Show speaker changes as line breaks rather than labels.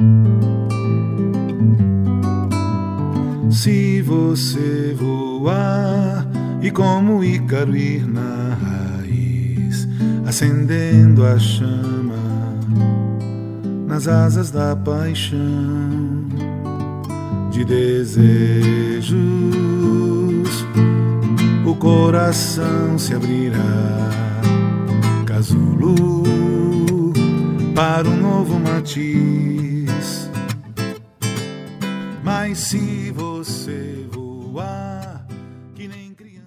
Se você voar e como Ícaro ir na raiz, acendendo a chama nas asas da paixão, de desejos o coração se abrirá, casulo para um novo matiz. Mas se você